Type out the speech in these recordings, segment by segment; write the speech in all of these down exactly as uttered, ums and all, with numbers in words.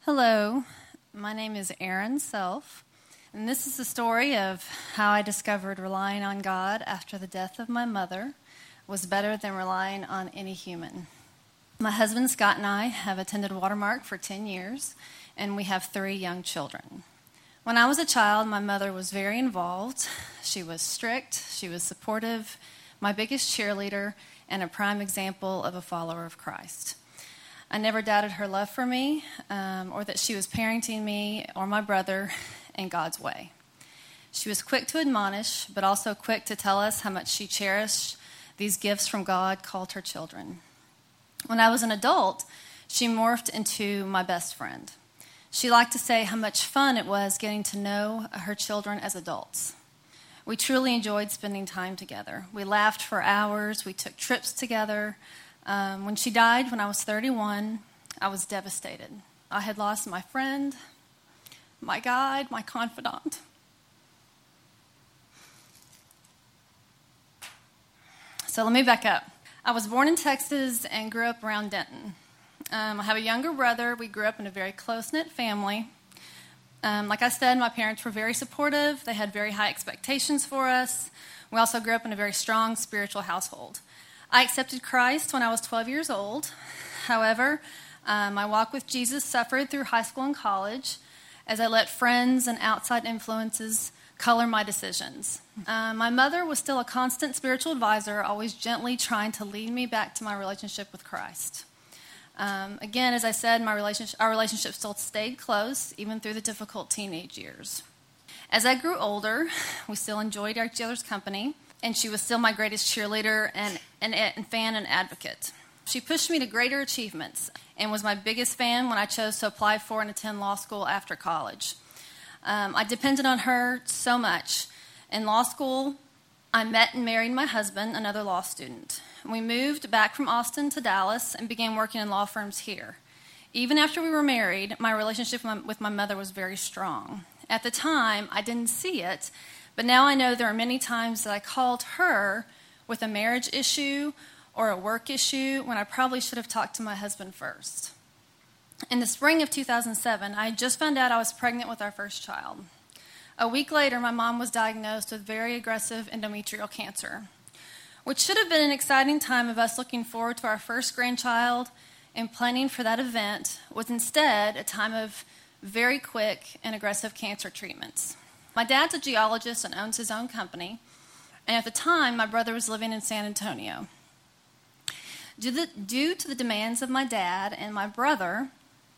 Hello, my name is Erin Self, and this is the story of how I discovered relying on God after the death of my mother was better than relying on any human. My husband Scott and I have attended Watermark for ten years, and we have three young children. When I was a child, my mother was very involved. She was strict, she was supportive, my biggest cheerleader, and a prime example of a follower of Christ. I never doubted her love for me um, or that she was parenting me or my brother in God's way. She was quick to admonish, but also quick to tell us how much she cherished these gifts from God called her children. When I was an adult, she morphed into my best friend. She liked to say how much fun it was getting to know her children as adults. We truly enjoyed spending time together. We laughed for hours. We took trips together. Um, when she died, when I was thirty-one, I was devastated. I had lost my friend, my guide, my confidant. So let me back up. I was born in Texas and grew up around Denton. Um, I have a younger brother. We grew up in a very close-knit family. Um, like I said, my parents were very supportive. They had very high expectations for us. We also grew up in a very strong spiritual household. I accepted Christ when I was twelve years old. However, um, my walk with Jesus suffered through high school and college as I let friends and outside influences color my decisions. Uh, my mother was still a constant spiritual advisor, always gently trying to lead me back to my relationship with Christ. Um, again, as I said, my relationship, our relationship still stayed close, even through the difficult teenage years. As I grew older, we still enjoyed each other's company, and she was still my greatest cheerleader and, and, and fan and advocate. She pushed me to greater achievements and was my biggest fan when I chose to apply for and attend law school after college. Um, I depended on her so much. In law school, I met and married my husband, another law student. We moved back from Austin to Dallas and began working in law firms here. Even after we were married, my relationship with my, with my mother was very strong. At the time, I didn't see it, but now I know there are many times that I called her with a marriage issue or a work issue when I probably should have talked to my husband first. In the spring of two thousand seven, I had just found out I was pregnant with our first child. A week later, my mom was diagnosed with very aggressive endometrial cancer, which should have been an exciting time of us looking forward to our first grandchild and planning for that event, was instead a time of very quick and aggressive cancer treatments. My dad's a geologist and owns his own company, and at the time, my brother was living in San Antonio. Due to, the, due to the demands of my dad and my brother,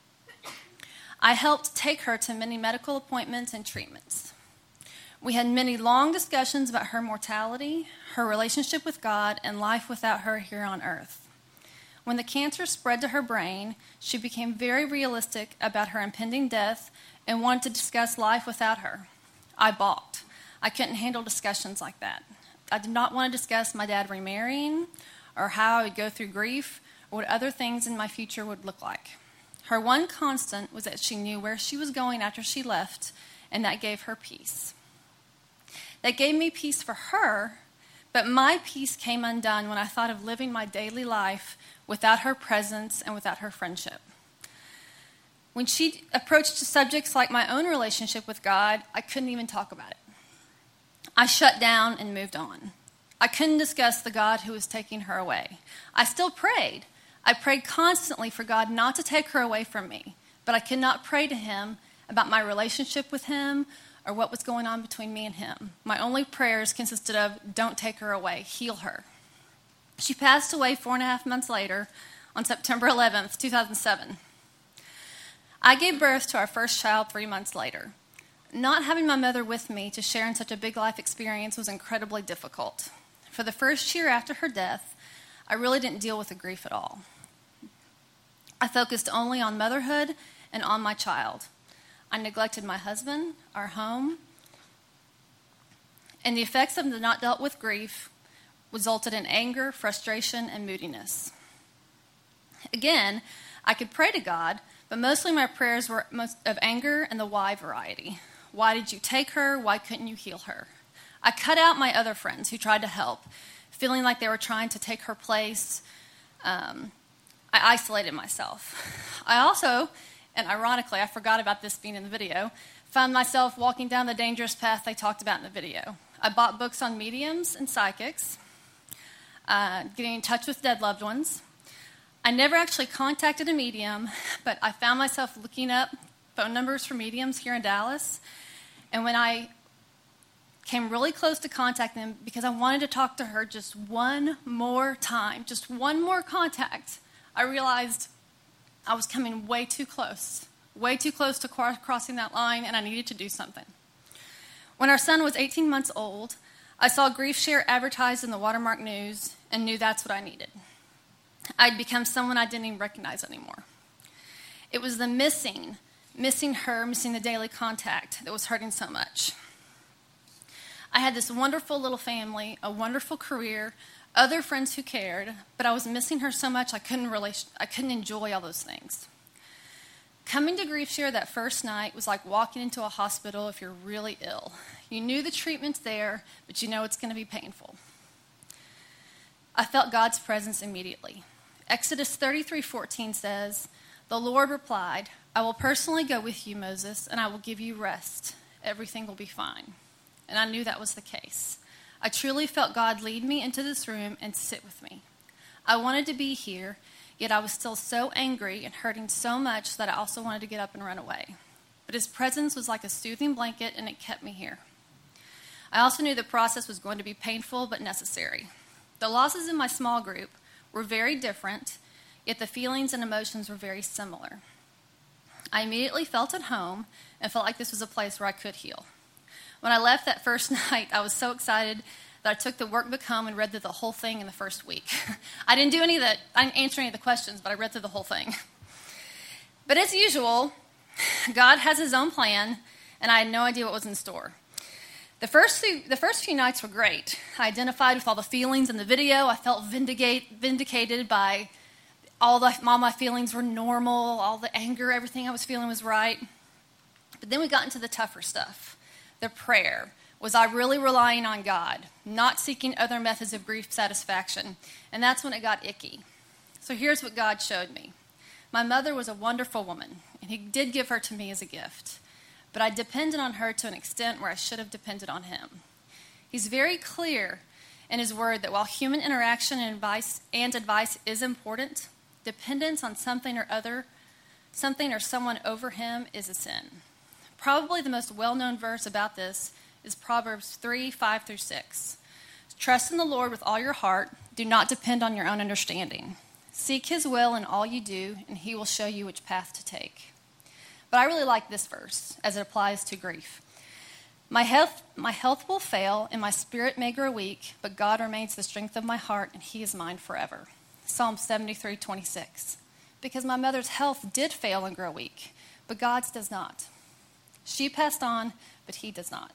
I helped take her to many medical appointments and treatments. We had many long discussions about her mortality, her relationship with God, and life without her here on earth. When the cancer spread to her brain, she became very realistic about her impending death and wanted to discuss life without her. I balked. I couldn't handle discussions like that. I did not want to discuss my dad remarrying or how I would go through grief or what other things in my future would look like. Her one constant was that she knew where she was going after she left, and that gave her peace. That gave me peace for her, but my peace came undone when I thought of living my daily life without her presence and without her friendship. When she approached subjects like my own relationship with God, I couldn't even talk about it. I shut down and moved on. I couldn't discuss the God who was taking her away. I still prayed. I prayed constantly for God not to take her away from me, but I could not pray to him about my relationship with him or what was going on between me and him. My only prayers consisted of, don't take her away, heal her. She passed away four and a half months later on September eleventh, two thousand seven. I gave birth to our first child three months later. Not having my mother with me to share in such a big life experience was incredibly difficult. For the first year after her death, I really didn't deal with the grief at all. I focused only on motherhood and on my child. I neglected my husband, our home, and the effects of the not dealt with grief resulted in anger, frustration, and moodiness. Again, I could pray to God, but mostly my prayers were of anger and the why variety. Why did you take her? Why couldn't you heal her? I cut out my other friends who tried to help, feeling like they were trying to take her place. Um, I isolated myself. I also and ironically, I forgot about this being in the video, found myself walking down the dangerous path they talked about in the video. I bought books on mediums and psychics, uh, getting in touch with dead loved ones. I never actually contacted a medium, but I found myself looking up phone numbers for mediums here in Dallas, and when I came really close to contacting them because I wanted to talk to her just one more time, just one more contact, I realized I was coming way too close, way too close to crossing that line, and I needed to do something. When our son was eighteen months old, I saw GriefShare advertised in the Watermark News and knew that's what I needed. I'd become someone I didn't even recognize anymore. It was the missing, missing her, missing the daily contact that was hurting so much. I had this wonderful little family, a wonderful career, other friends who cared, but I was missing her so much I couldn't really, I couldn't enjoy all those things. Coming to GriefShare that first night was like walking into a hospital if you're really ill. You knew the treatment's there, but you know it's going to be painful. I felt God's presence immediately. Exodus thirty-three fourteen says, "The Lord replied, I will personally go with you, Moses, and I will give you rest. Everything will be fine." And I knew that was the case. I truly felt God lead me into this room and sit with me. I wanted to be here, yet I was still so angry and hurting so much that I also wanted to get up and run away. But his presence was like a soothing blanket, and it kept me here. I also knew the process was going to be painful but necessary. The losses in my small group were very different, yet the feelings and emotions were very similar. I immediately felt at home and felt like this was a place where I could heal. When I left that first night, I was so excited that I took the workbook home and read through the whole thing in the first week. I didn't do any of that, I didn't answer any of the questions, but I read through the whole thing. But as usual, God has his own plan, and I had no idea what was in store. The first few, the first few nights were great. I identified with all the feelings in the video. I felt vindicate, vindicated by all, the, all my feelings were normal, all the anger, everything I was feeling was right. But then we got into the tougher stuff. The prayer. Was I really relying on God, not seeking other methods of grief satisfaction? And that's when it got icky. So here's what God showed me. My mother was a wonderful woman, and he did give her to me as a gift. But I depended on her to an extent where I should have depended on him. He's very clear in his word that while human interaction and advice, and advice is important, dependence on something or other, something or someone over him is a sin. Probably the most well-known verse about this is Proverbs three, five through six. Trust in the Lord with all your heart. Do not depend on your own understanding. Seek his will in all you do, and he will show you which path to take. But I really like this verse as it applies to grief. My health, my health will fail, and my spirit may grow weak, but God remains the strength of my heart, and he is mine forever. Psalm seventy-three, twenty-six. Because my mother's health did fail and grow weak, but God's does not. She passed on, but he does not.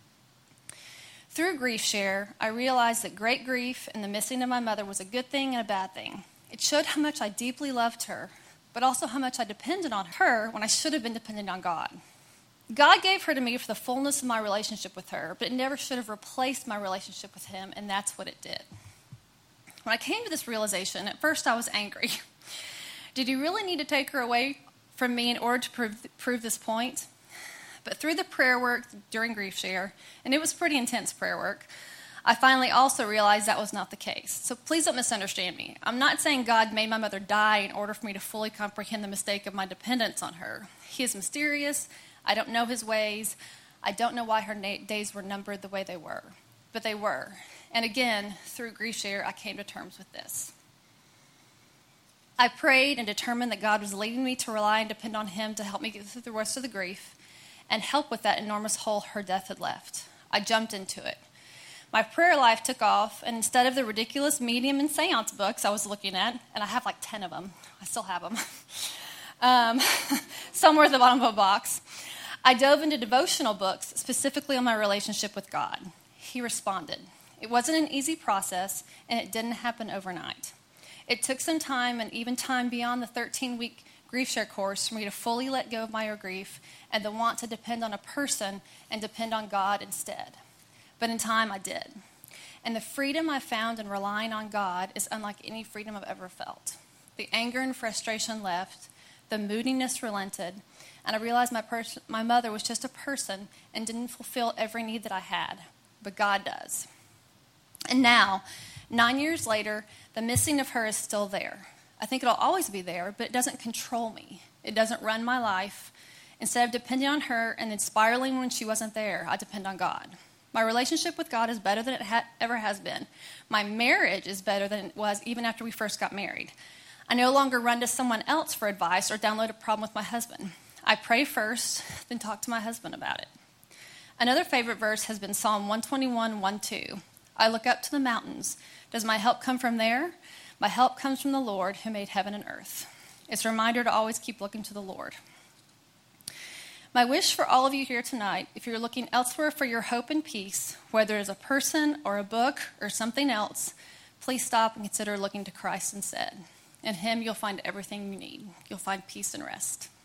Through GriefShare, I realized that great grief and the missing of my mother was a good thing and a bad thing. It showed how much I deeply loved her, but also how much I depended on her when I should have been dependent on God. God gave her to me for the fullness of my relationship with her, but it never should have replaced my relationship with him, and that's what it did. When I came to this realization, at first I was angry. Did you really need to take her away from me in order to prove, prove this point? But through the prayer work during GriefShare, and it was pretty intense prayer work, I finally also realized that was not the case. So please don't misunderstand me. I'm not saying God made my mother die in order for me to fully comprehend the mistake of my dependence on her. He is mysterious. I don't know his ways. I don't know why her na- days were numbered the way they were. But they were. And again, through GriefShare, I came to terms with this. I prayed and determined that God was leading me to rely and depend on him to help me get through the rest of the grief and help with that enormous hole her death had left. I jumped into it. My prayer life took off, and instead of the ridiculous medium and seance books I was looking at, and I have like ten of them, I still have them, um, somewhere at the bottom of a box, I dove into devotional books specifically on my relationship with God. He responded. It wasn't an easy process, and it didn't happen overnight. It took some time, and even time beyond the thirteen-week GriefShare course, for me to fully let go of my grief and the want to depend on a person and depend on God instead. But in time, I did. And the freedom I found in relying on God is unlike any freedom I've ever felt. The anger and frustration left. The moodiness relented, and I realized my, pers- my mother was just a person and didn't fulfill every need that I had, but God does. And now, nine years later, the missing of her is still there. I think it'll always be there, but it doesn't control me. It doesn't run my life. Instead of depending on her and then spiraling when she wasn't there, I depend on God. My relationship with God is better than it ha- ever has been. My marriage is better than it was even after we first got married. I no longer run to someone else for advice or download a problem with my husband. I pray first, then talk to my husband about it. Another favorite verse has been Psalm one twenty-one, one, two. I look up to the mountains. Does my help come from there? My help comes from the Lord who made heaven and earth. It's a reminder to always keep looking to the Lord. My wish for all of you here tonight, if you're looking elsewhere for your hope and peace, whether it's a person or a book or something else, please stop and consider looking to Christ instead. In him, you'll find everything you need. You'll find peace and rest.